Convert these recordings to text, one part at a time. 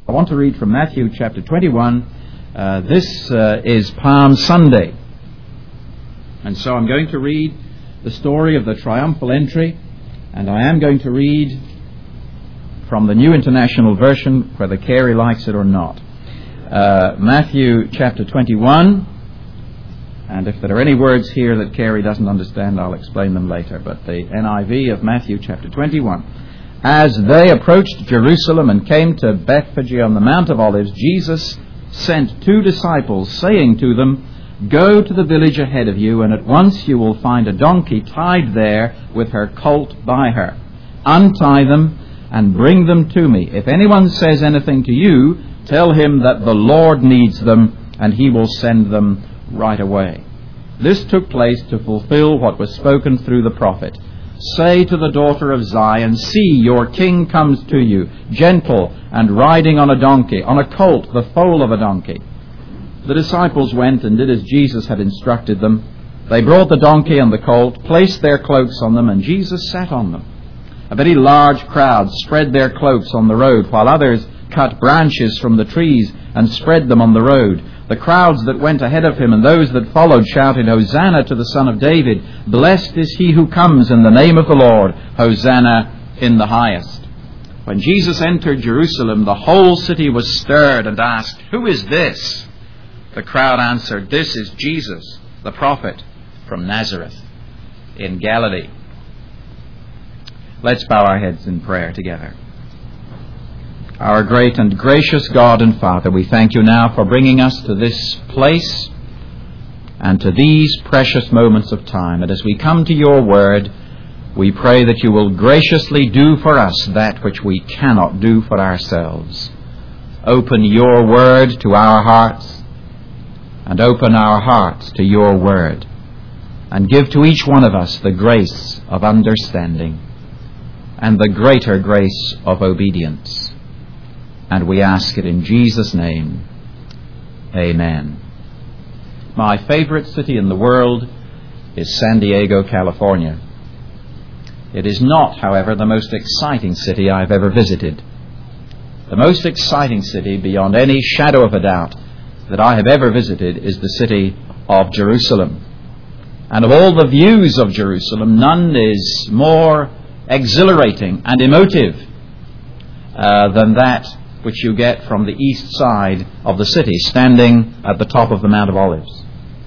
I want to read from Matthew chapter 21. This is Palm Sunday. And so I'm going to read the story of the triumphal entry, and I am going to read from the New International Version, whether Carey likes it or not. Matthew chapter 21, and if there are any words here that Carey doesn't understand, I'll explain them later. But the NIV of Matthew chapter 21. As they approached Jerusalem and came to Bethphage on the Mount of Olives, Jesus sent 2 disciples, saying to them, "Go to the village ahead of you, and at once you will find a donkey tied there with her colt by her. Untie them and bring them to me. If anyone says anything to you, tell him that the Lord needs them, and he will send them right away." This took place to fulfill what was spoken through the prophet. "Say to the daughter of Zion, see, your king comes to you, gentle and riding on a donkey, on a colt, the foal of a donkey." The disciples went and did as Jesus had instructed them. They brought the donkey and the colt, placed their cloaks on them, and Jesus sat on them. A very large crowd spread their cloaks on the road, while others cut branches from the trees and spread them on the road. The crowds that went ahead of him and those that followed shouted, "Hosanna to the Son of David! Blessed is he who comes in the name of the Lord! Hosanna in the highest!" When Jesus entered Jerusalem, the whole city was stirred and asked, "Who is this?" The crowd answered, "This is Jesus, the prophet from Nazareth in Galilee." Let's bow our heads in prayer together. Our great and gracious God and Father, we thank you now for bringing us to this place and to these precious moments of time. And as we come to your word, we pray that you will graciously do for us that which we cannot do for ourselves. Open your word to our hearts, and open our hearts to your word, and give to each one of us the grace of understanding and the greater grace of obedience. And we ask it in Jesus' name. Amen. My favorite city in the world is San Diego, California. It is not, however, the most exciting city I've ever visited. The most exciting city, beyond any shadow of a doubt, that I have ever visited is the city of Jerusalem. And of all the views of Jerusalem, none is more exhilarating and emotive than that which you get from the east side of the city, standing at the top of the Mount of Olives.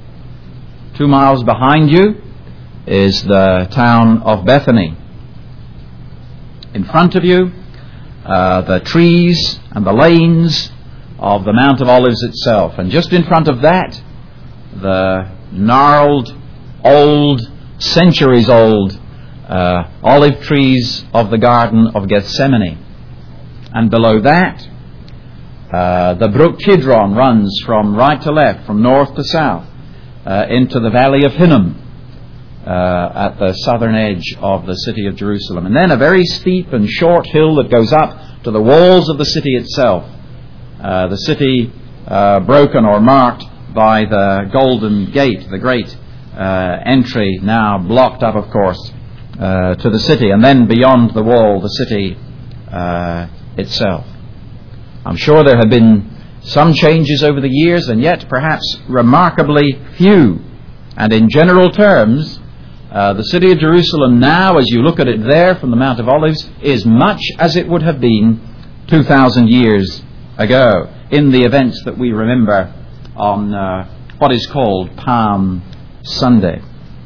2 miles behind you is the town of Bethany. In front of you, the trees and the lanes of the Mount of Olives itself. And just in front of that, the gnarled, old, centuries-old olive trees of the Garden of Gethsemane. And below that, the brook Kidron runs from right to left, from north to south, into the valley of Hinnom at the southern edge of the city of Jerusalem. And then a very steep and short hill that goes up to the walls of the city itself. The city broken or marked by the Golden Gate, the great entry now blocked up, of course, to the city. And then beyond the wall, the city itself. I'm sure there have been some changes over the years, and yet perhaps remarkably few. And in general terms, the city of Jerusalem now, as you look at it there from the Mount of Olives, is much as it would have been 2,000 years ago in the events that we remember on what is called Palm Sunday.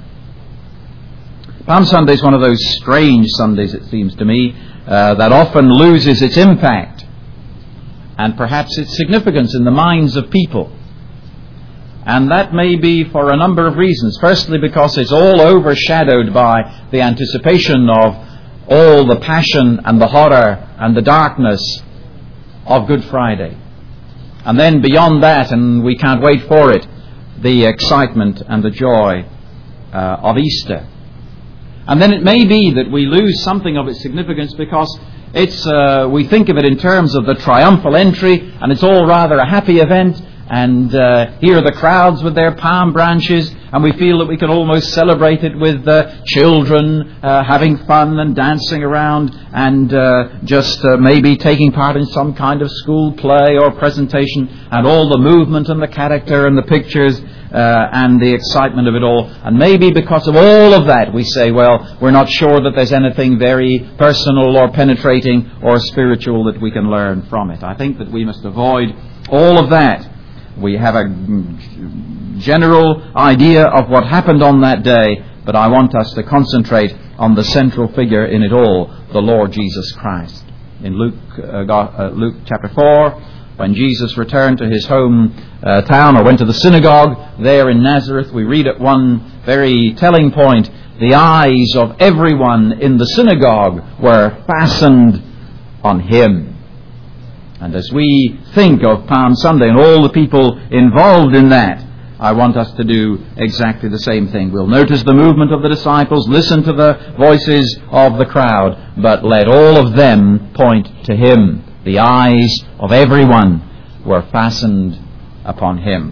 Palm Sunday is one of those strange Sundays, it seems to me, that often loses its impact and perhaps its significance in the minds of people. And that may be for a number of reasons. Firstly, because it's all overshadowed by the anticipation of all the passion and the horror and the darkness of Good Friday. And then beyond that, and we can't wait for it, the excitement and the joy of Easter. And then it may be that we lose something of its significance because we think of it in terms of the triumphal entry, and it's all rather a happy event, and here are the crowds with their palm branches, and we feel that we can almost celebrate it with children having fun and dancing around and just maybe taking part in some kind of school play or presentation, and all the movement and the character and the pictures and the excitement of it all. And maybe because of all of that we say, well, we're not sure that there's anything very personal or penetrating or spiritual that we can learn from it. I think that we must avoid all of that. We have a general idea of what happened on that day, but I want us to concentrate on the central figure in it all, the Lord Jesus Christ. In Luke chapter 4, when Jesus returned to his home town, or went to the synagogue there in Nazareth, we read at one very telling point, the eyes of everyone in the synagogue were fastened on him. And as we think of Palm Sunday and all the people involved in that, I want us to do exactly the same thing. We'll notice the movement of the disciples, listen to the voices of the crowd, but let all of them point to him. The eyes of everyone were fastened upon him.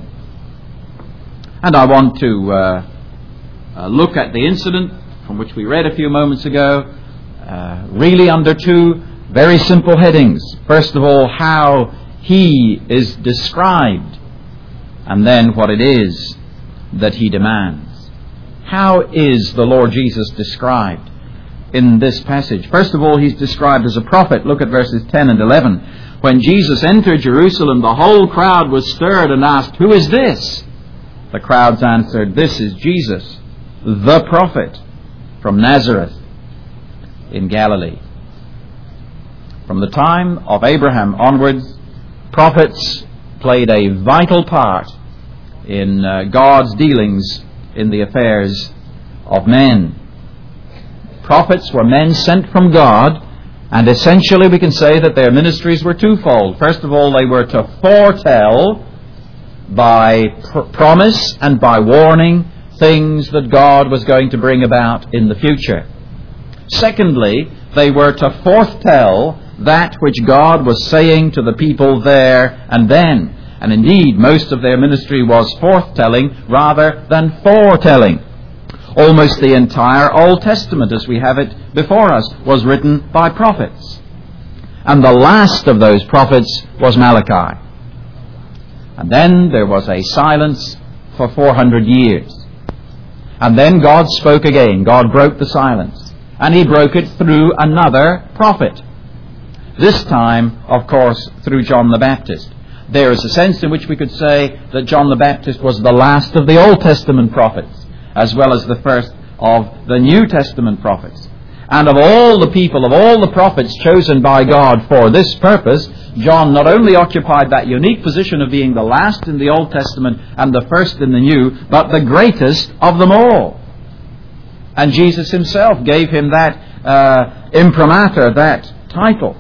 And I want to look at the incident from which we read a few moments ago, really under two very simple headings. First of all, how he is described, and then what it is that he demands. How is the Lord Jesus described in this passage? First of all, he's described as a prophet. Look at verses 10 and 11. When Jesus entered Jerusalem, the whole crowd was stirred and asked, "Who is this?" The crowds answered, "This is Jesus, the prophet from Nazareth in Galilee." From the time of Abraham onwards, prophets played a vital part in God's dealings in the affairs of men. Prophets were men sent from God, and essentially we can say that their ministries were twofold. First of all, they were to foretell by promise and by warning things that God was going to bring about in the future. Secondly, they were to foretell that which God was saying to the people there and then. And indeed, most of their ministry was forthtelling rather than foretelling. Almost the entire Old Testament, as we have it before us, was written by prophets. And the last of those prophets was Malachi. And then there was a silence for 400 years. And then God spoke again. God broke the silence. And he broke it through another prophet. This time, of course, through John the Baptist. There is a sense in which we could say that John the Baptist was the last of the Old Testament prophets, as well as the first of the New Testament prophets. And of all the people, of all the prophets chosen by God for this purpose, John not only occupied that unique position of being the last in the Old Testament and the first in the New, but the greatest of them all. And Jesus himself gave him that imprimatur, that title.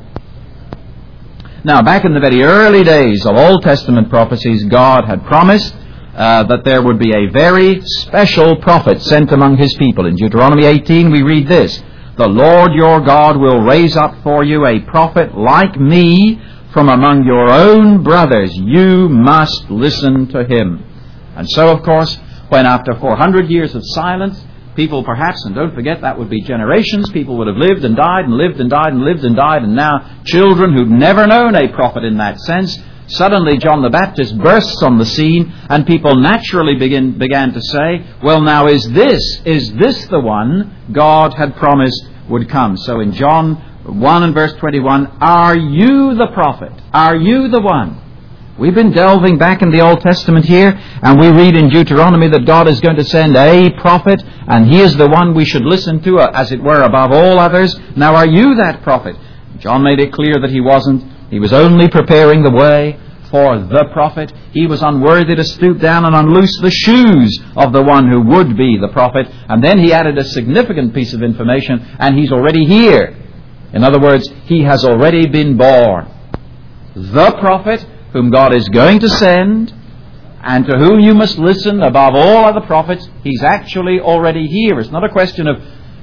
Now, back in the very early days of Old Testament prophecies, God had promised that there would be a very special prophet sent among his people. In Deuteronomy 18 we read this, "The Lord your God will raise up for you a prophet like me from among your own brothers. You must listen to him." And so, of course, when after 400 years of silence, people perhaps, and don't forget that would be generations, people would have lived and died and lived and died and lived and died, and now children who've never known a prophet in that sense, suddenly John the Baptist bursts on the scene, and people naturally began to say, well, now is this the one God had promised would come? So in John 1 and verse 21, "Are you the prophet? Are you the one?" We've been delving back in the Old Testament here, and we read in Deuteronomy that God is going to send a prophet, and he is the one we should listen to, as it were, above all others. Now, are you that prophet? John made it clear that he wasn't. He was only preparing the way for the prophet. He was unworthy to stoop down and unloose the shoes of the one who would be the prophet. And then he added a significant piece of information, and he's already here. In other words, he has already been born. The prophet whom God is going to send, and to whom you must listen above all other prophets, he's actually already here. It's not a question of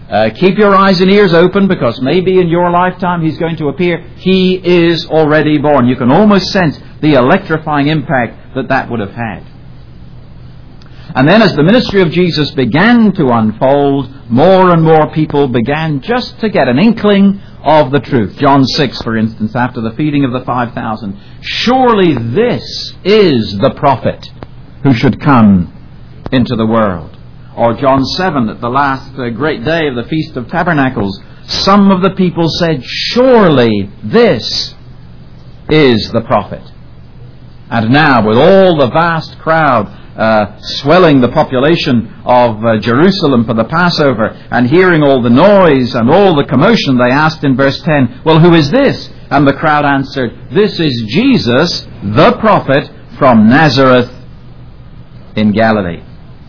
Keep your eyes and ears open, because maybe in your lifetime He's going to appear. He is already born. You can almost sense the electrifying impact that would have had. And then as the ministry of Jesus began to unfold, more and more people began just to get an inkling of the truth. John 6, for instance, after the feeding of the 5,000. Surely this is the prophet who should come into the world. Or John 7, at the last great day of the Feast of Tabernacles, some of the people said, surely this is the prophet. And now, with all the vast crowd swelling the population of Jerusalem for the Passover, and hearing all the noise and all the commotion, they asked in verse 10, well, who is this? And the crowd answered, this is Jesus, the prophet from Nazareth in Galilee.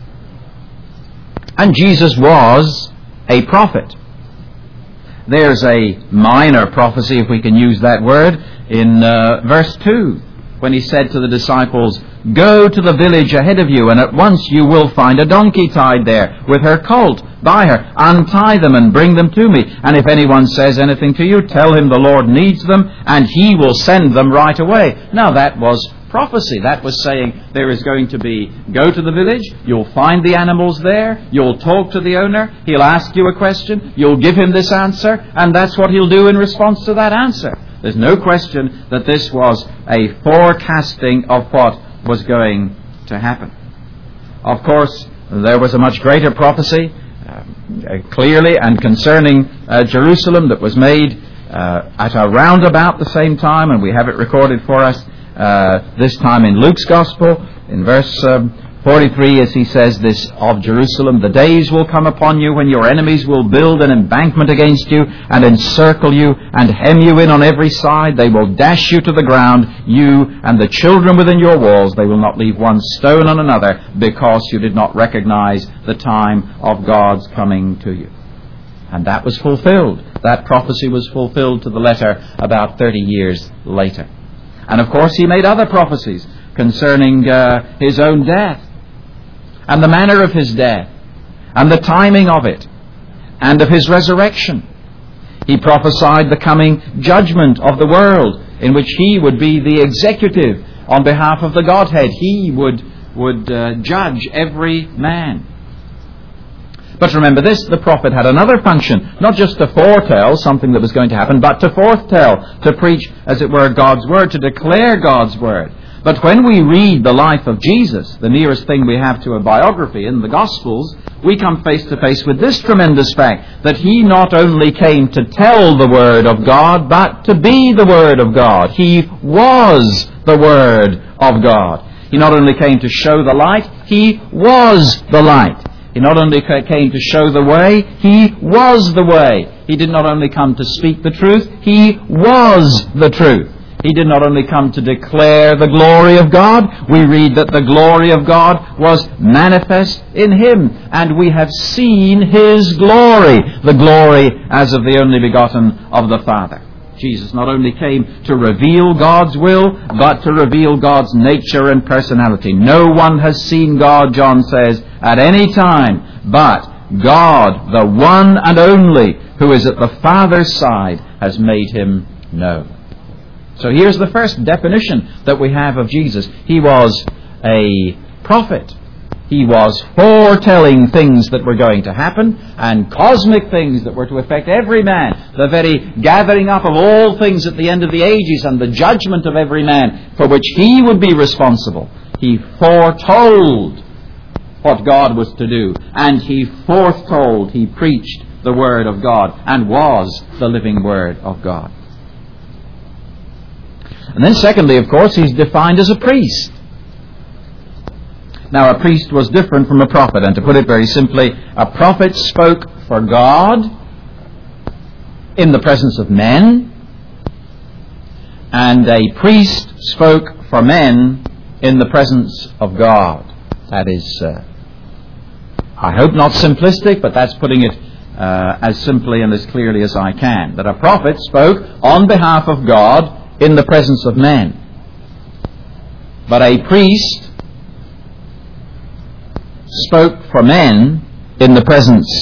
And Jesus was a prophet. There's a minor prophecy, if we can use that word, in verse 2, when He said to the disciples, go to the village ahead of you, and at once you will find a donkey tied there, with her colt by her. Untie them and bring them to me. And if anyone says anything to you, tell him the Lord needs them, and He will send them right away. Now that was prophecy. That was saying there is going to be, go to the village, you'll find the animals there, you'll talk to the owner, he'll ask you a question, you'll give him this answer, and that's what he'll do in response to that answer. There's no question that this was a forecasting of what was going to happen. Of course, there was a much greater prophecy, clearly and concerning Jerusalem, that was made at around about the same time, and we have it recorded for us this time in Luke's Gospel, in verse 43, as he says this of Jerusalem, the days will come upon you when your enemies will build an embankment against you and encircle you and hem you in on every side. They will dash you to the ground, you and the children within your walls. They will not leave one stone on another, because you did not recognize the time of God's coming to you. And that was fulfilled. That prophecy was fulfilled to the letter about 30 years later. And of course He made other prophecies concerning His own death, and the manner of His death, and the timing of it, and of His resurrection. He prophesied the coming judgment of the world, in which He would be the executive on behalf of the Godhead. He would judge every man. But remember this, the prophet had another function, not just to foretell something that was going to happen, but to foretell, to preach, as it were, God's Word, to declare God's Word. But when we read the life of Jesus, the nearest thing we have to a biography in the Gospels, we come face to face with this tremendous fact, that He not only came to tell the Word of God, but to be the Word of God. He was the Word of God. He not only came to show the light, He was the light. He not only came to show the way, He was the way. He did not only come to speak the truth, He was the truth. He did not only come to declare the glory of God. We read that the glory of God was manifest in Him, and we have seen His glory, the glory as of the only begotten of the Father. Jesus not only came to reveal God's will, but to reveal God's nature and personality. No one has seen God, John says, at any time, but God, the one and only, who is at the Father's side, has made Him known. So here's the first definition that we have of Jesus. He was a prophet. He was foretelling things that were going to happen, and cosmic things that were to affect every man. The very gathering up of all things at the end of the ages, and the judgment of every man for which He would be responsible. He foretold what God was to do, and He foretold, He preached the Word of God, and was the living Word of God. And then secondly, of course, He's defined as a priest. Now, a priest was different from a prophet, and to put it very simply, a prophet spoke for God in the presence of men, and a priest spoke for men in the presence of God. That is, I hope not simplistic, but that's putting it as simply and as clearly as I can. That a prophet spoke on behalf of God in the presence of men. But a priest spoke for men in the presence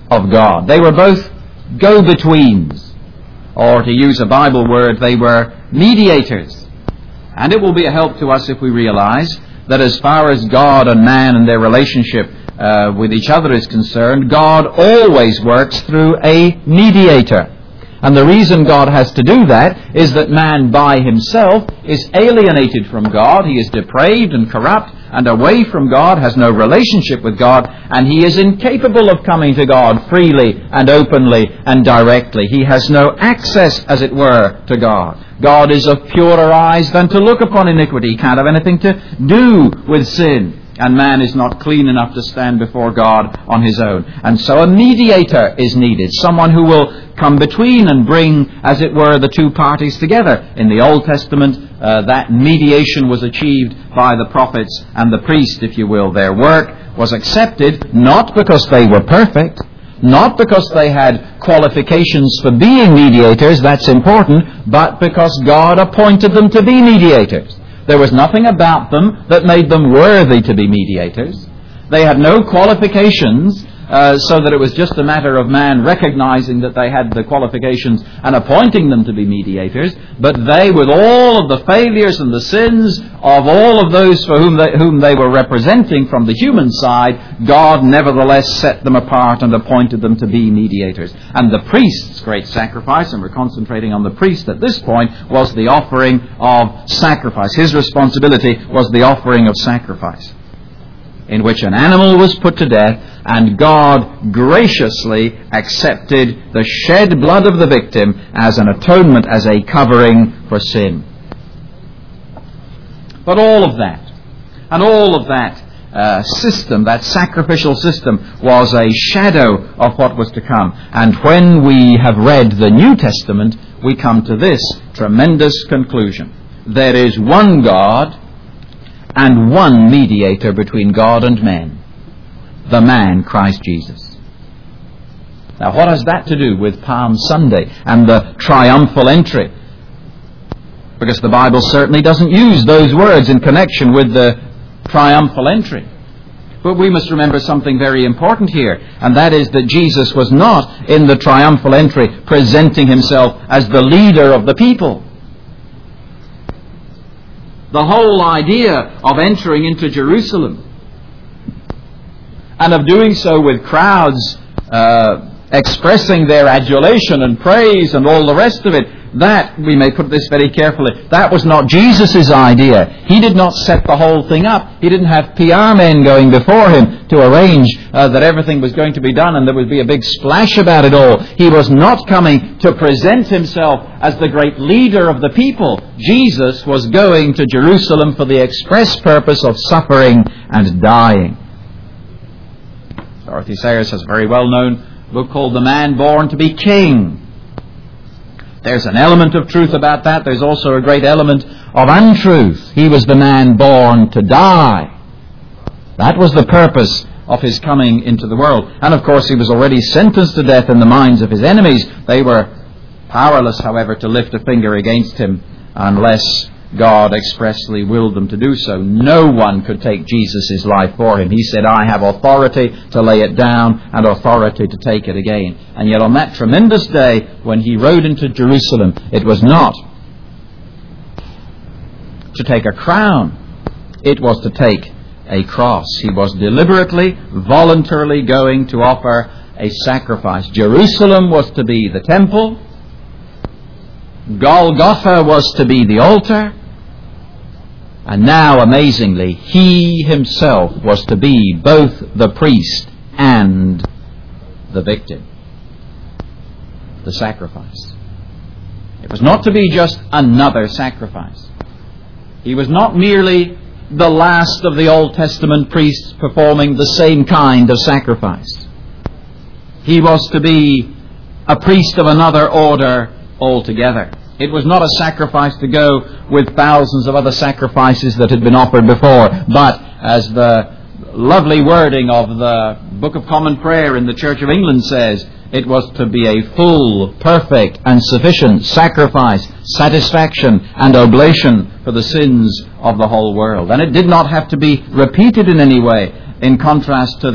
of God. They were both go-betweens, or to use a Bible word, they were mediators. And it will be a help to us if we realize that as far as God and man and their relationship with each other is concerned, God always works through a mediator. And the reason God has to do that is that man by himself is alienated from God. He is depraved and corrupt and away from God, has no relationship with God, and he is incapable of coming to God freely and openly and directly. He has no access, as it were, to God. God is of purer eyes than to look upon iniquity. He can't have anything to do with sin. And man is not clean enough to stand before God on his own. And so a mediator is needed, someone who will come between and bring, as it were, the two parties together. In the Old Testament, that mediation was achieved by the prophets and the priest, if you will. Their work was accepted not because they were perfect, not because they had qualifications for being mediators, that's important, but because God appointed them to be mediators. There was nothing about them that made them worthy to be mediators. They had no qualifications, so that it was just a matter of man recognizing that they had the qualifications and appointing them to be mediators. But they, with all of the failures and the sins of all of those for whom they were representing from the human side, God nevertheless set them apart and appointed them to be mediators. And the priest's great sacrifice, and we're concentrating on the priest at this point, was the offering of sacrifice. His responsibility was the offering of sacrifice, in which an animal was put to death, and God graciously accepted the shed blood of the victim as an atonement, as a covering for sin. But all of that, and all of that system, that sacrificial system, was a shadow of what was to come. And when we have read the New Testament, we come to this tremendous conclusion. There is one God and one mediator between God and men, the man Christ Jesus. Now, what has that to do with Palm Sunday and the triumphal entry? Because the Bible certainly doesn't use those words in connection with the triumphal entry. But we must remember something very important here, and that is that Jesus was not in the triumphal entry presenting himself as the leader of the people. The whole idea of entering into Jerusalem and of doing so with crowds expressing their adulation and praise and all the rest of it, that, we may put this very carefully, that was not Jesus' idea. He did not set the whole thing up. He didn't have PR men going before him to arrange that everything was going to be done and there would be a big splash about it all. He was not coming to present himself as the great leader of the people. Jesus was going to Jerusalem for the express purpose of suffering and dying. Dorothy Sayers has a very well-known book called The Man Born to be King. There's an element of truth about that. There's also a great element of untruth. He was the man born to die. That was the purpose of his coming into the world. And of course he was already sentenced to death in the minds of his enemies. They were powerless, however, to lift a finger against him unless God expressly willed them to do so. No one could take Jesus' life for him. He said, I have authority to lay it down and authority to take it again. And yet on that tremendous day when he rode into Jerusalem, it was not to take a crown. It was to take a cross. He was deliberately, voluntarily going to offer a sacrifice. Jerusalem was to be the temple. Golgotha was to be the altar. And now, amazingly, he himself was to be both the priest and the victim. The sacrifice. It was not to be just another sacrifice. He was not merely the last of the Old Testament priests performing the same kind of sacrifice. He was to be a priest of another order altogether. It was not a sacrifice to go with thousands of other sacrifices that had been offered before, but as the lovely wording of the Book of Common Prayer in the Church of England says, it was to be a full, perfect and sufficient sacrifice, satisfaction and oblation for the sins of the whole world. And it did not have to be repeated in any way, in contrast to the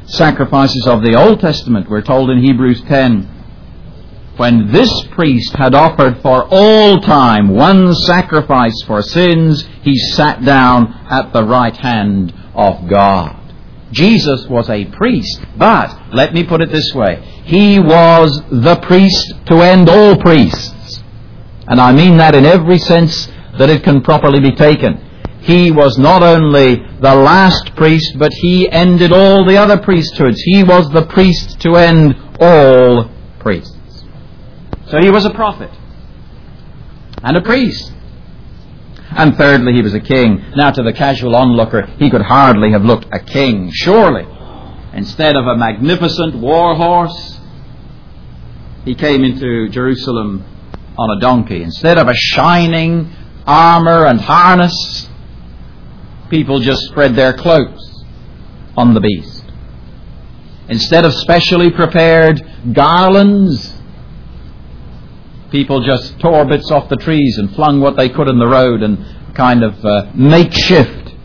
sacrifices of the Old Testament. We're told in Hebrews 10, when this priest had offered for all time one sacrifice for sins, he sat down at the right hand of God. Jesus was a priest, but let me put it this way. He was the priest to end all priests. And I mean that in every sense that it can properly be taken. He was not only the last priest, but he ended all the other priesthoods. He was the priest to end all priests. So he was a prophet and a priest. And thirdly, he was a king. Now, to the casual onlooker, he could hardly have looked a king. Surely, instead of a magnificent war horse, he came into Jerusalem on a donkey. Instead of a shining armor and harness, people just spread their cloaks on the beast. Instead of specially prepared garlands, people just tore bits off the trees and flung what they could in the road and kind of makeshift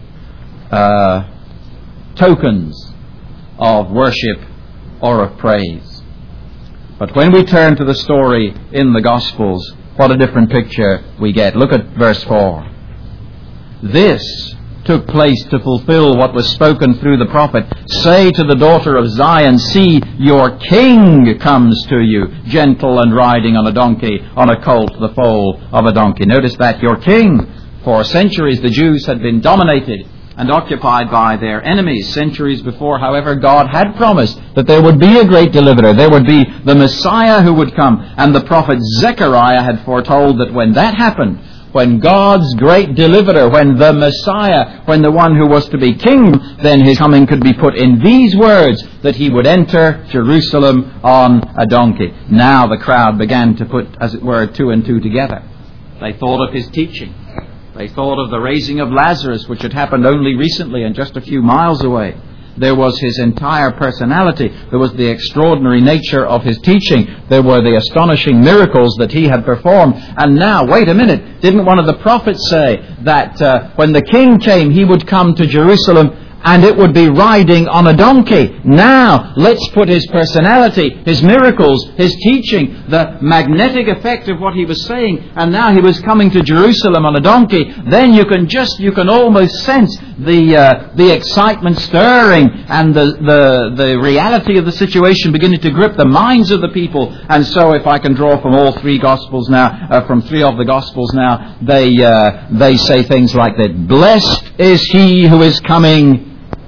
tokens of worship or of praise. But when we turn to the story in the Gospels, what a different picture we get. Look at verse 4. This took place to fulfill what was spoken through the prophet. Say to the daughter of Zion, see, your king comes to you, gentle and riding on a donkey, on a colt, the foal of a donkey. Notice that, your king. For centuries the Jews had been dominated and occupied by their enemies. Centuries before, however, God had promised that there would be a great deliverer. There would be the Messiah who would come. And the prophet Zechariah had foretold that when that happened, when God's great deliverer, when the Messiah, when the one who was to be king, then his coming could be put in these words, that he would enter Jerusalem on a donkey. Now the crowd began to put, as it were, two and two together. They thought of his teaching. They thought of the raising of Lazarus, which had happened only recently and just a few miles away. There was his entire personality. There was the extraordinary nature of his teaching. There were the astonishing miracles that he had performed. And now, wait a minute, didn't one of the prophets say that when the king came, he would come to Jerusalem and it would be riding on a donkey? Now, let's put his personality, his miracles, his teaching, the magnetic effect of what he was saying, and now he was coming to Jerusalem on a donkey. Then you can almost sense the excitement stirring and the reality of the situation beginning to grip the minds of the people. And so, if I can draw from all three Gospels now, from three of the Gospels now, they say things like that. Blessed is he who is coming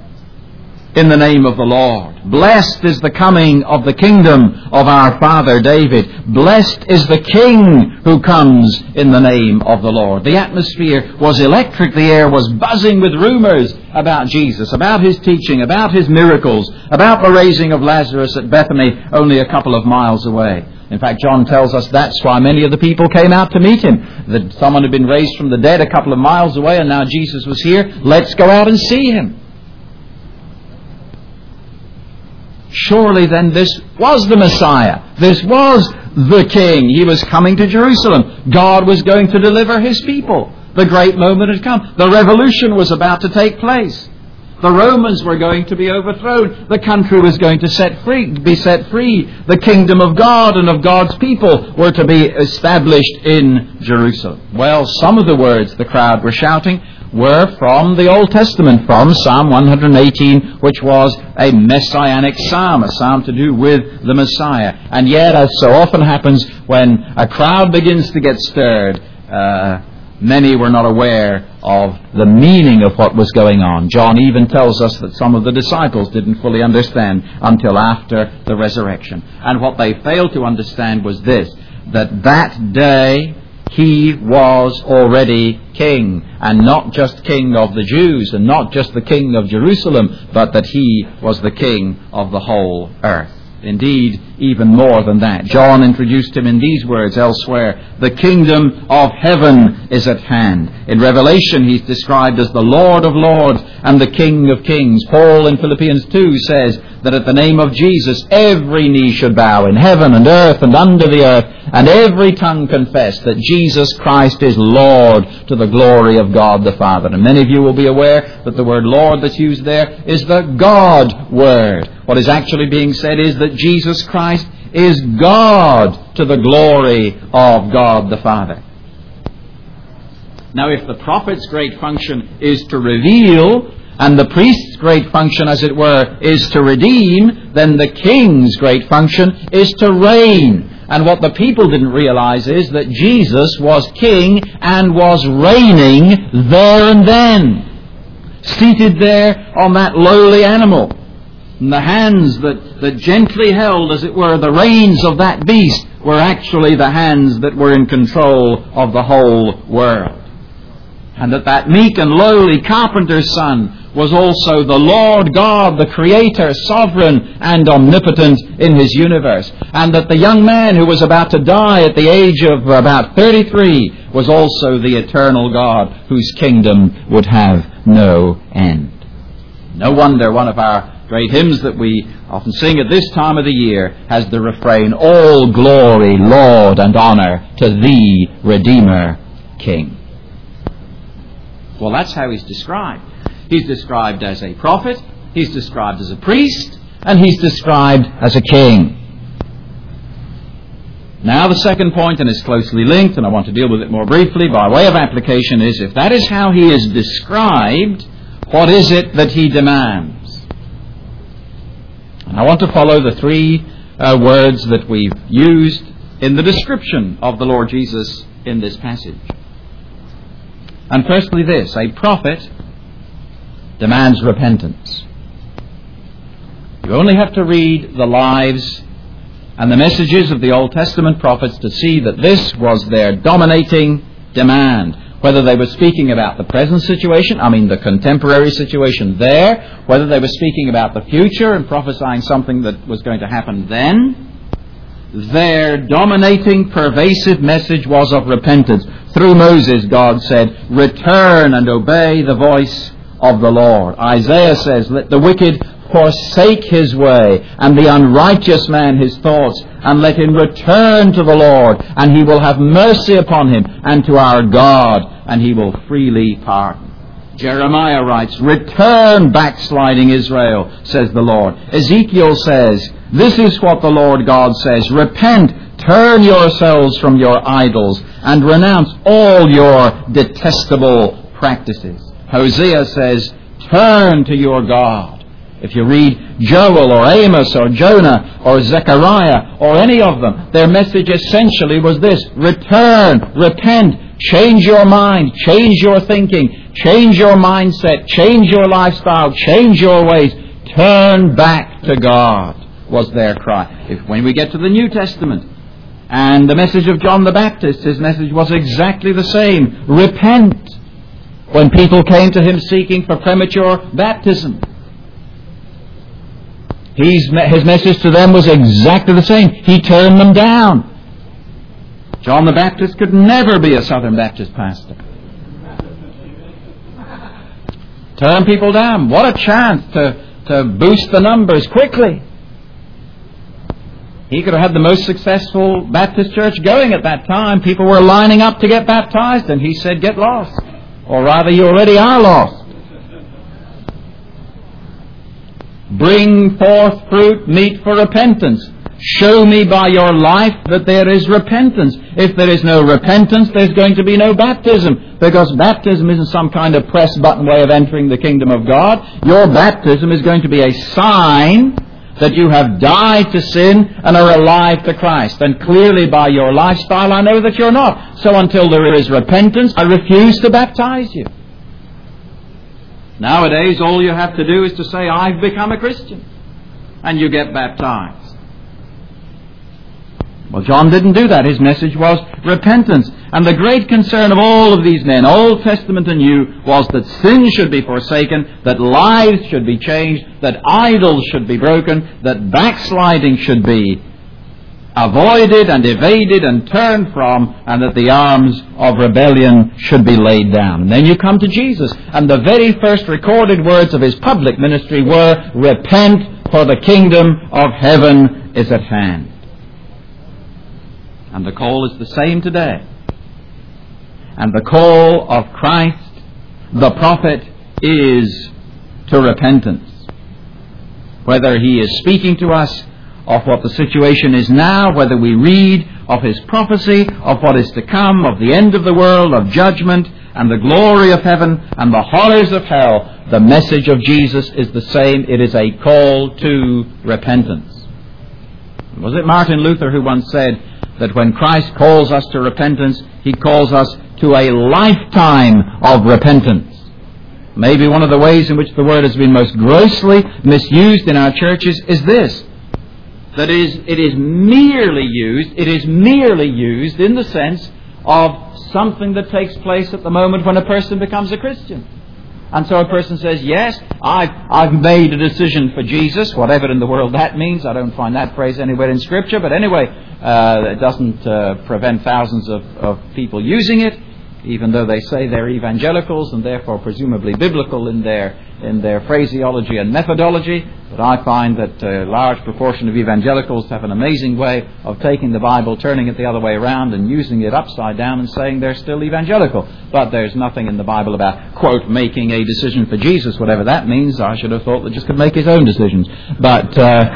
in the name of the Lord. Blessed is the coming of the kingdom of our father David. Blessed is the king who comes in the name of the Lord. The atmosphere was electric. The air was buzzing with rumors about Jesus, about his teaching, about his miracles, about the raising of Lazarus at Bethany, only a couple of miles away. In fact, John tells us that's why many of the people came out to meet him. That someone had been raised from the dead a couple of miles away and now Jesus was here. Let's go out and see him. Surely then this was the Messiah. This was the King. He was coming to Jerusalem. God was going to deliver his people. The great moment had come. The revolution was about to take place. The Romans were going to be overthrown. The country was going to be set free. The kingdom of God and of God's people were to be established in Jerusalem. Well, some of the words the crowd were shouting were from the Old Testament, from Psalm 118, which was a messianic psalm, a psalm to do with the Messiah. And yet, as so often happens when a crowd begins to get stirred, many were not aware of the meaning of what was going on. John even tells us that some of the disciples didn't fully understand until after the resurrection. And what they failed to understand was this, that day he was already king, and not just king of the Jews, and not just the king of Jerusalem, but that he was the king of the whole earth. Indeed, even more than that. John introduced him in these words elsewhere. The kingdom of heaven is at hand. In Revelation, he's described as the Lord of lords and the King of kings. Paul in Philippians 2 says that at the name of Jesus every knee should bow in heaven and earth and under the earth, and every tongue confess that Jesus Christ is Lord, to the glory of God the Father. And many of you will be aware that the word Lord that's used there is the God word. What is actually being said is that Jesus Christ is God, to the glory of God the Father. Now, if the prophet's great function is to reveal, and the priest's great function, as it were, is to redeem, then the king's great function is to reign. And what the people didn't realize is that Jesus was king and was reigning there and then, seated there on that lowly animal. And the hands that gently held, as it were, the reins of that beast were actually the hands that were in control of the whole world. And that meek and lowly carpenter's son was also the Lord God, the Creator, sovereign and omnipotent in His universe. And that the young man who was about to die at the age of about 33 was also the eternal God whose kingdom would have no end. No wonder one of our great hymns that we often sing at this time of the year has the refrain, "All glory, Lord, and honor to Thee, Redeemer, King." Well, that's how He's described. He's described as a prophet, He's described as a priest, and He's described as a king. Now the second point, and it's closely linked, and I want to deal with it more briefly by way of application, is if that is how He is described, what is it that He demands? And I want to follow the three words that we've used in the description of the Lord Jesus in this passage. And firstly this, a prophet demands repentance. You only have to read the lives and the messages of the Old Testament prophets to see that this was their dominating demand. Whether they were speaking about the present situation, the contemporary situation there, whether they were speaking about the future and prophesying something that was going to happen then, their dominating, pervasive message was of repentance. Through Moses, God said, "Return and obey the voice of the Lord." Isaiah says, "Let the wicked forsake his way, and the unrighteous man his thoughts, and let him return to the Lord, and He will have mercy upon him, and to our God, and He will freely pardon." Jeremiah writes, "Return, backsliding Israel, says the Lord." Ezekiel says, "This is what the Lord God says, repent, turn yourselves from your idols, and renounce all your detestable practices." Hosea says, "Turn to your God." If you read Joel or Amos or Jonah or Zechariah or any of them, their message essentially was this: return, repent, change your mind, change your thinking, change your mindset, change your lifestyle, change your ways, turn back to God, was their cry. When we get to the New Testament and the message of John the Baptist, his message was exactly the same: repent. When people came to him seeking for premature baptism, his message to them was exactly the same. He turned them down. John the Baptist could never be a Southern Baptist pastor. Turn people down. What a chance to boost the numbers quickly. He could have had the most successful Baptist church going at that time. People were lining up to get baptized, and he said, "Get lost." Or rather, you already are lost. Bring forth fruit meet for repentance. Show me by your life that there is repentance. If there is no repentance, there's going to be no baptism. Because baptism isn't some kind of press button way of entering the kingdom of God. Your baptism is going to be a sign that you have died to sin and are alive to Christ. And clearly by your lifestyle I know that you're not. So until there is repentance, I refuse to baptize you. Nowadays, all you have to do is to say, "I've become a Christian," and you get baptized. Well, John didn't do that. His message was repentance. And the great concern of all of these men, Old Testament and New, was that sin should be forsaken, that lives should be changed, that idols should be broken, that backsliding should be avoided and evaded and turned from, and that the arms of rebellion should be laid down. And then you come to Jesus, and the very first recorded words of His public ministry were, "Repent, for the kingdom of heaven is at hand. And the call is the same today. And the call of Christ, the prophet, is to repentance. Whether he is speaking to us of what the situation is now, whether we read of his prophecy, of what is to come, of the end of the world, of judgment, and the glory of heaven, and the horrors of hell, the message of Jesus is the same. It is a call to repentance. Was it Martin Luther who once said that when Christ calls us to repentance, he calls us to a lifetime of repentance? Maybe one of the ways in which the word has been most grossly misused in our churches is this. That is, it is merely used in the sense of something that takes place at the moment when a person becomes a Christian. And so a person says, yes, I've made a decision for Jesus, whatever in the world that means. I don't find that phrase anywhere in Scripture, but anyway, it doesn't prevent thousands of people using it, even though they say they're evangelicals and therefore presumably biblical in their phraseology and methodology. But I find that a large proportion of evangelicals have an amazing way of taking the Bible, turning it the other way around and using it upside down and saying they're still evangelical. But there's nothing in the Bible about, quote, making a decision for Jesus, whatever that means. I should have thought that just could make his own decisions. But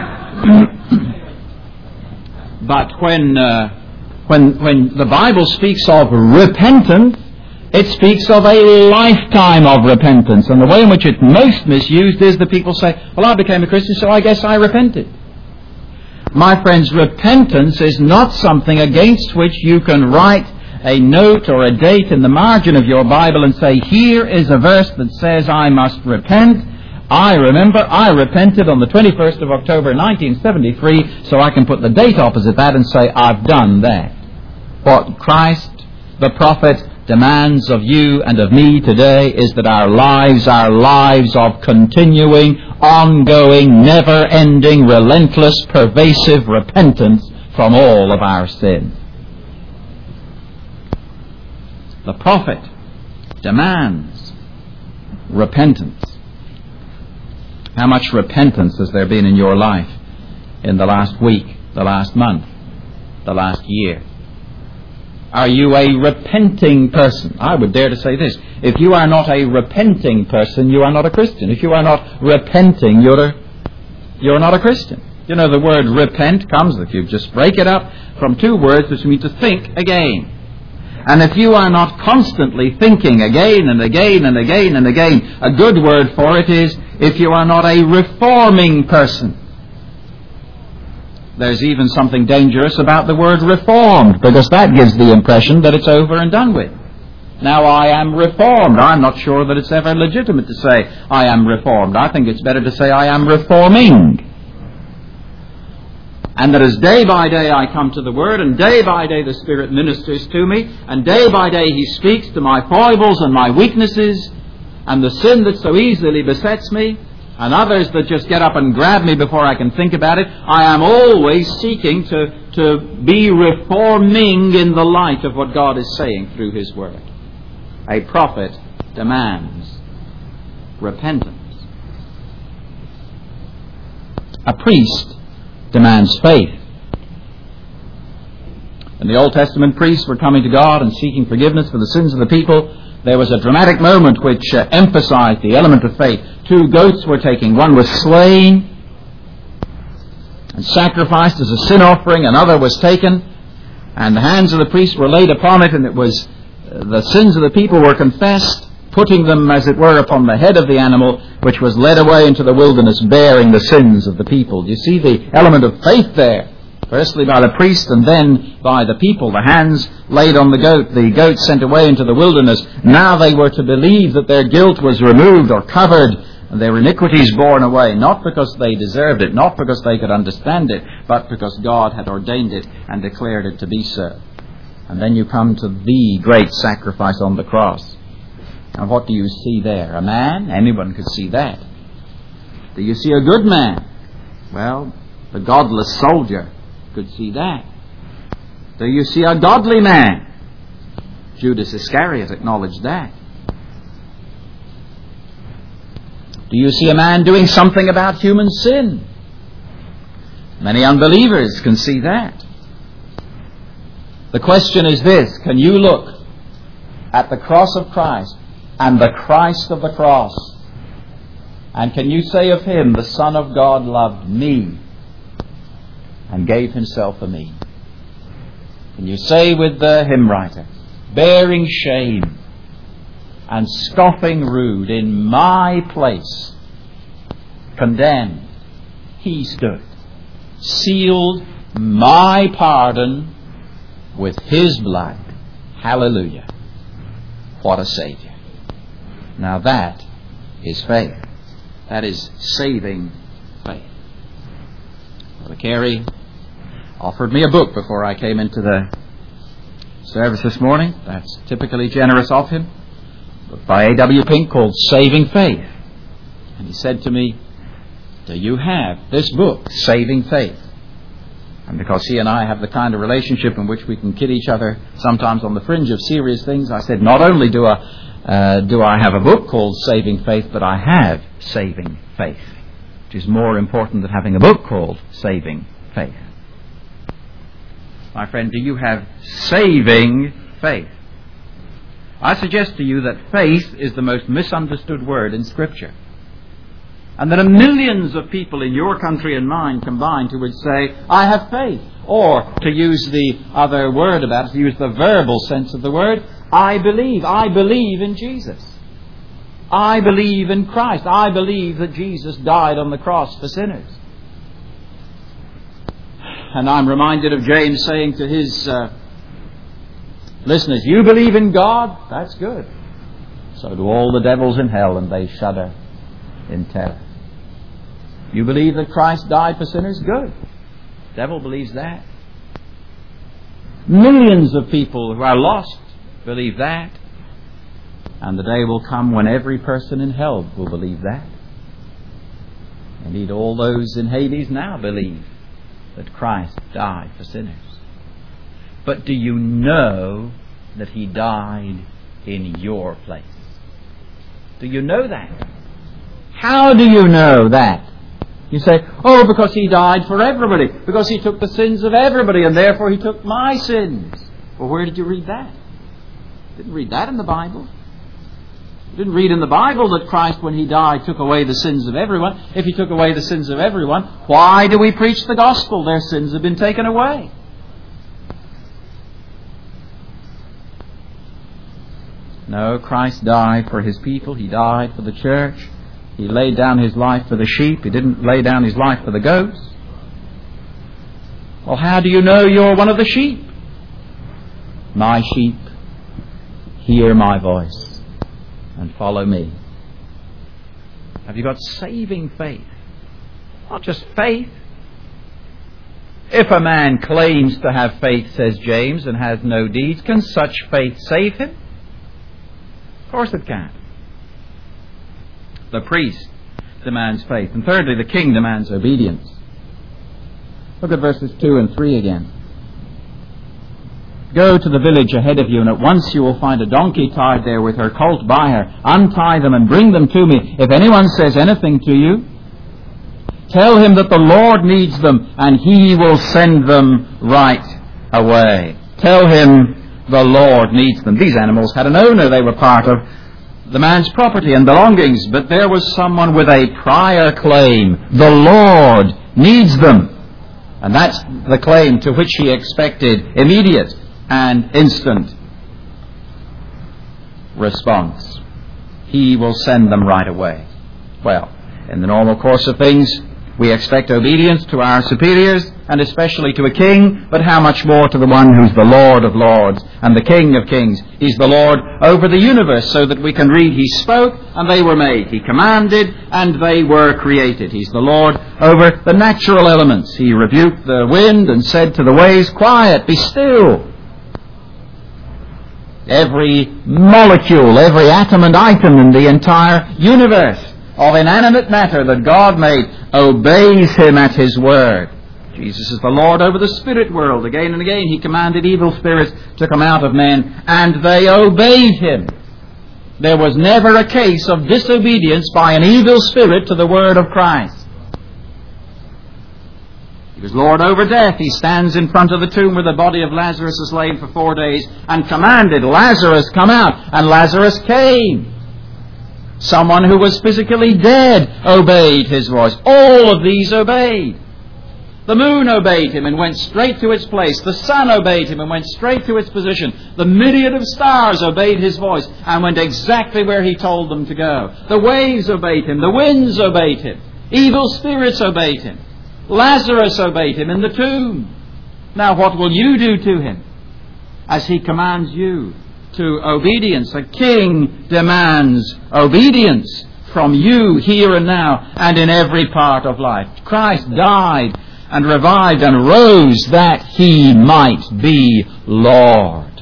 when the Bible speaks of repentance, it speaks of a lifetime of repentance. And the way in which it's most misused is that people say, well, I became a Christian, so I guess I repented. My friends, repentance is not something against which you can write a note or a date in the margin of your Bible and say, here is a verse that says I must repent. I remember I repented on the 21st of October 1973, so I can put the date opposite that and say I've done that. What Christ, the prophet, demands of you and of me today is that our lives of continuing, ongoing, never-ending, relentless, pervasive repentance from all of our sin. The prophet demands repentance. How much repentance has there been in your life in the last week, the last month, the last year? Are you a repenting person? I would dare to say this. If you are not a repenting person, you are not a Christian. If you are not repenting, you're not a Christian. You know, the word repent comes, if you just break it up, from two words which mean to think again. And if you are not constantly thinking again and again and again and again, a good word for it is if you are not a reforming person. There's even something dangerous about the word reformed, because that gives the impression that it's over and done with. Now, I am reformed. I'm not sure that it's ever legitimate to say I am reformed. I think it's better to say I am reforming. And that as day by day I come to the Word, and day by day the Spirit ministers to me, and day by day He speaks to my foibles and my weaknesses, and the sin that so easily besets me, and others that just get up and grab me before I can think about it, I am always seeking to be reforming in the light of what God is saying through His Word. A prophet demands repentance. A priest demands faith. When the Old Testament priests were coming to God and seeking forgiveness for the sins of the people, there was a dramatic moment which emphasized the element of faith. 2 goats were taken. One was slain and sacrificed as a sin offering. Another was taken, and the hands of the priest were laid upon it, and it was the sins of the people were confessed, putting them, as it were, upon the head of the animal, which was led away into the wilderness, bearing the sins of the people. Do you see the element of faith there? Firstly by the priest, and then by the people. The hands laid on the goat sent away into the wilderness. Now they were to believe that their guilt was removed or covered, and their iniquities borne away, not because they deserved it, not because they could understand it, but because God had ordained it and declared it to be so. And then you come to the great sacrifice on the cross. And what do you see there? A man? Anyone could see that. Do you see a good man? Well, the godless soldier could see that. Do you see a godly man? Judas Iscariot acknowledged that. Do you see a man doing something about human sin? Many unbelievers can see that. The question is this: can you look at the cross of Christ and the Christ of the cross, and can you say of Him, the Son of God loved me and gave Himself for me? Can you say with the hymn writer, bearing shame and scoffing rude, in my place condemned He stood, sealed my pardon with His blood. Hallelujah. What a Saviour. Now that is faith. That is saving faith. Brother Carey offered me a book before I came into the service this morning. That's typically generous of him. A book by A.W. Pink called Saving Faith. And he said to me, do you have this book, Saving Faith? And because he and I have the kind of relationship in which we can kid each other sometimes on the fringe of serious things, I said, not only do I have a book called Saving Faith, but I have Saving Faith, which is more important than having a book called Saving Faith. My friend, do you have saving faith? I suggest to you that faith is the most misunderstood word in Scripture. And there are millions of people in your country and mine combined who would say, I have faith. Or, to use the other word about it, to use the verbal sense of the word, I believe. I believe in Jesus. I believe in Christ. I believe that Jesus died on the cross for sinners. And I'm reminded of James saying to his listeners, you believe in God? That's good. So do all the devils in hell, and they shudder in terror. You believe that Christ died for sinners? Good. The devil believes that. Millions of people who are lost believe that. And the day will come when every person in hell will believe that. Indeed, all those in Hades now believe that Christ died for sinners. But do you know that He died in your place? Do you know that? How do you know that? You say, oh, because He died for everybody, because He took the sins of everybody, and therefore He took my sins. Well, where did you read that? You didn't read that in the Bible. You didn't read in the Bible that Christ, when He died, took away the sins of everyone. If He took away the sins of everyone, why do we preach the gospel? Their sins have been taken away. No, Christ died for His people. He died for the church. He laid down His life for the sheep. He didn't lay down His life for the goats. Well, how do you know you're one of the sheep? My sheep hear my voice and follow me. Have you got saving faith? Not just faith. If a man claims to have faith, says James, and has no deeds, can such faith save him? Of course it can. The priest demands faith. And thirdly, the king demands obedience. Look at verses 2 and 3 again. Go to the village ahead of you, and at once you will find a donkey tied there with her colt by her. Untie them and bring them to me. If anyone says anything to you, tell him that the Lord needs them, and He will send them right away. Tell him the Lord needs them. These animals had an owner. They were part of the man's property and belongings, but there was someone with a prior claim. The Lord needs them. And that's the claim to which he expected immediate and instant response. He will send them right away. Well, in the normal course of things, we expect obedience to our superiors, and especially to a king, but how much more to the one who's the Lord of lords and the King of kings. He's the Lord over the universe, so that we can read, He spoke and they were made. He commanded and they were created. He's the Lord over the natural elements. He rebuked the wind and said to the waves, quiet, be still. Every molecule, every atom and item in the entire universe of inanimate matter that God made obeys Him at His word. Jesus is the Lord over the spirit world. Again and again He commanded evil spirits to come out of men, and they obeyed Him. There was never a case of disobedience by an evil spirit to the word of Christ. He was Lord over death. He stands in front of the tomb where the body of Lazarus has lain for 4 days and commanded, Lazarus, come out. And Lazarus came. Someone who was physically dead obeyed his voice. All of these obeyed. The moon obeyed him and went straight to its place. The sun obeyed him and went straight to its position. The myriad of stars obeyed his voice and went exactly where he told them to go. The waves obeyed him. The winds obeyed him. Evil spirits obeyed him. Lazarus obeyed him in the tomb. Now what will you do to him as he commands you to obedience? A king demands obedience from you here and now and in every part of life. Christ died and revived and rose that he might be Lord.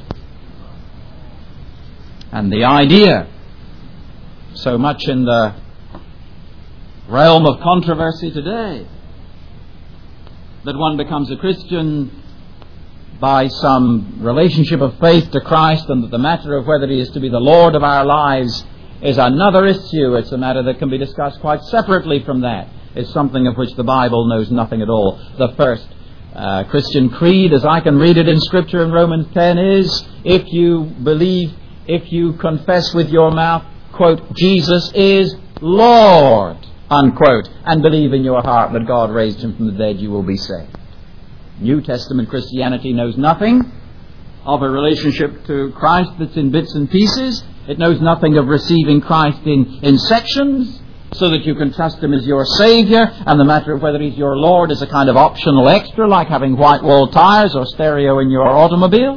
And the idea, so much in the realm of controversy today, that one becomes a Christian by some relationship of faith to Christ, and that the matter of whether he is to be the Lord of our lives is another issue. It's a matter that can be discussed quite separately from that. It's something of which the Bible knows nothing at all. The first Christian creed, as I can read it in Scripture in Romans 10, is if you believe, if you confess with your mouth, quote, Jesus is Lord, unquote, and believe in your heart that God raised him from the dead, you will be saved. New Testament Christianity knows nothing of a relationship to Christ that's in bits and pieces. It knows nothing of receiving Christ in sections so that you can trust him as your Saviour, and the matter of whether he's your Lord is a kind of optional extra, like having white-walled tyres or stereo in your automobile.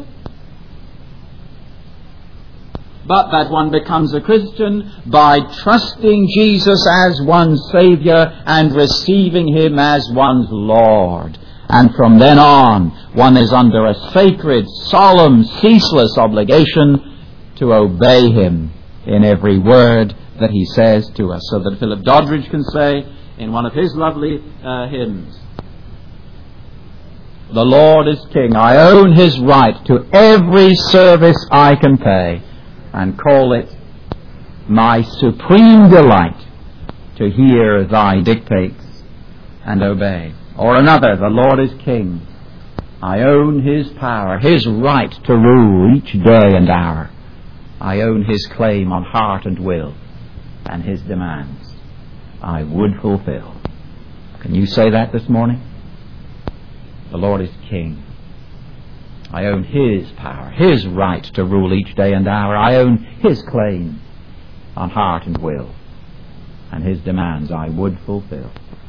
But that one becomes a Christian by trusting Jesus as one's Saviour and receiving him as one's Lord. And from then on, one is under a sacred, solemn, ceaseless obligation to obey him in every word that he says to us. So that Philip Doddridge can say in one of his lovely hymns, the Lord is King. I own his right to every service I can pay, and call it my supreme delight to hear thy dictates and obey. Or another, the Lord is King. I own his power, his right to rule each day and hour. I own his claim on heart and will, and his demands I would fulfill. Can you say that this morning? The Lord is King. I own his power, his right to rule each day and hour. I own his claim on heart and will, and his demands I would fulfill.